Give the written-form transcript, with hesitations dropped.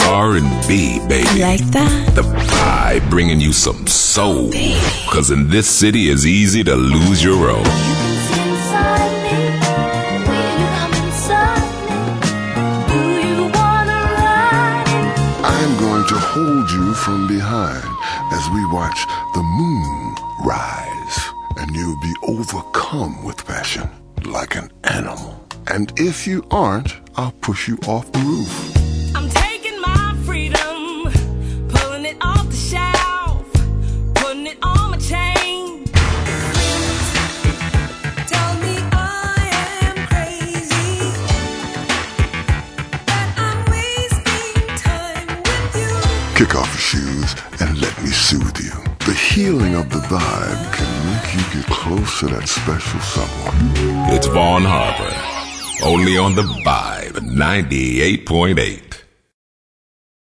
R&B, baby. You like that? The vibe bringing you some soul. Cause in this city it's easy to lose your role. I'm going to hold you from behind as we watch the moon rise, and you'll be overcome with passion like an animal. And if you aren't, I'll push you off the roof. I'm taking my freedom, pulling it off the shelf, putting it on my chain. Tell me I am crazy, that I'm wasting time with you. Kick off your shoes and let me soothe you. The healing of the vibe can make you get close to that special someone. It's Vaughn Harper, only on the Vibe 98.8.